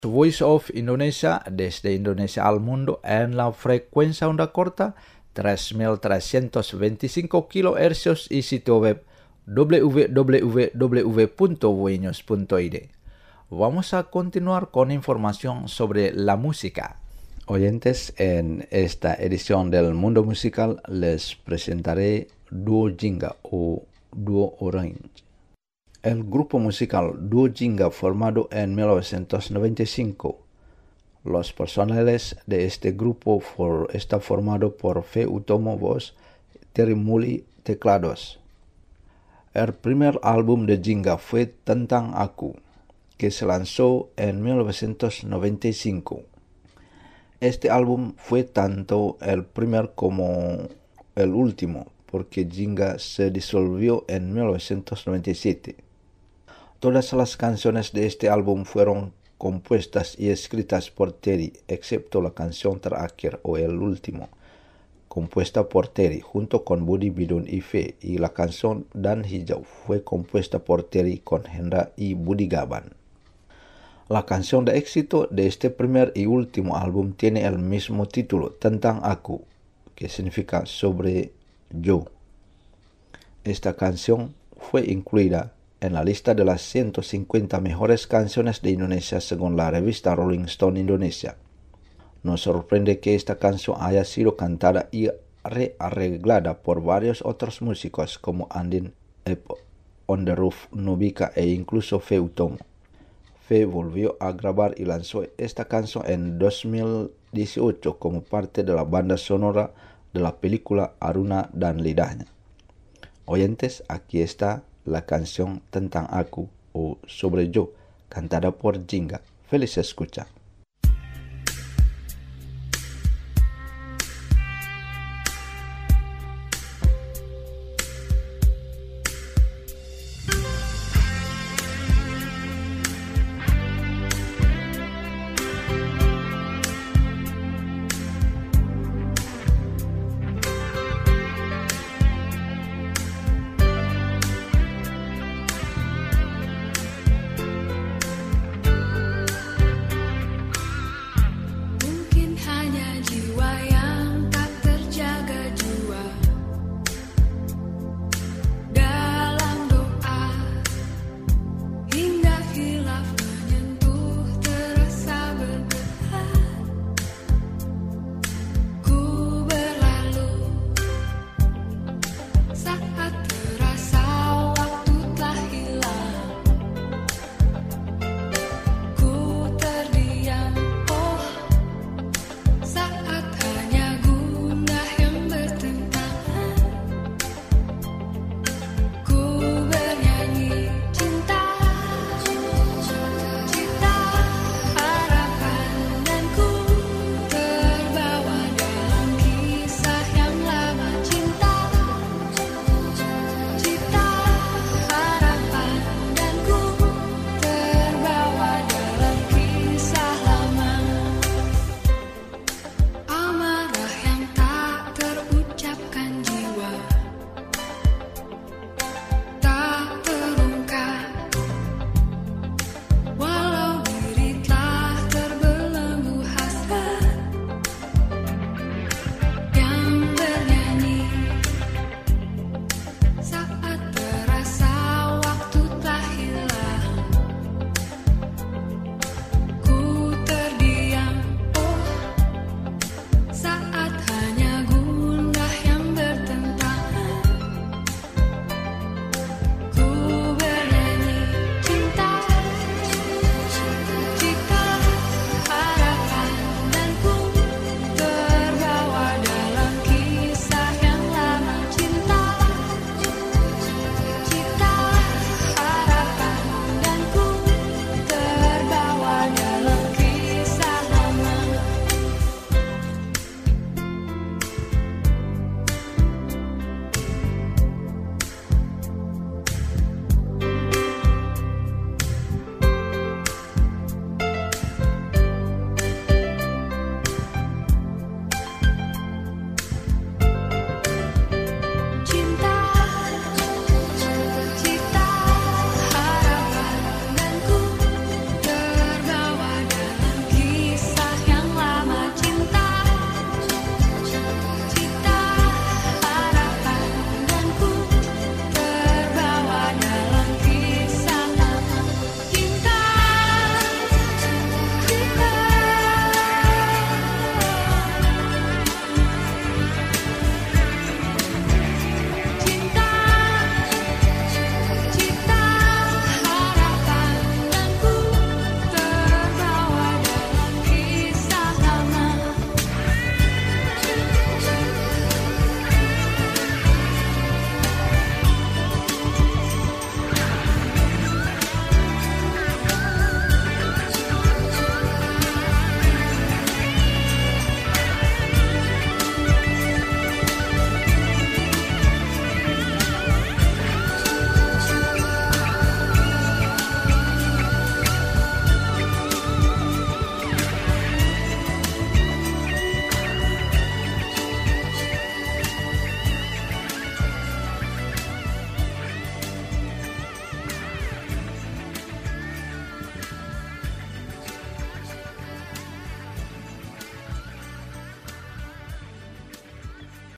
Voice of Indonesia desde Indonesia al mundo en la frecuencia onda corta 3325 kHz y sitio web www.voinews.id. Vamos a continuar con información sobre la música. Oyentes, en esta edición del Mundo Musical les presentaré Duo Jingga o Duo Orange. El grupo musical Duo Jingga, formado en 1995. Los personales de este grupo está formado por Fe Utomo voz, Terry Muli teclados. El primer álbum de Jingga fue Tentang Aku, que se lanzó en 1995. Este álbum fue tanto el primer como el último, porque Jingga se disolvió en 1997. Todas las canciones de este álbum fueron compuestas y escritas por Terry, excepto la canción terakhir o el último, compuesta por Terry junto con Budi Bidun y Fe, y la canción Dan Hijau fue compuesta por Terry con Hendra y Budi Gaban. La canción de éxito de este primer y último álbum tiene el mismo título, Tentang Aku, que significa sobre yo. Esta canción fue incluida en la lista de las 150 mejores canciones de Indonesia según la revista Rolling Stone Indonesia. Nos sorprende que esta canción haya sido cantada y rearreglada por varios otros músicos como Andin, On The Roof, Nubika e incluso Fe Utomo. Fe volvió a grabar y lanzó esta canción en 2018 como parte de la banda sonora de la película Aruna dan Lidahnya. Oyentes, aquí está la canción Tentang Aku o Sobre Yo, cantada por Jingga. Feliz escucha.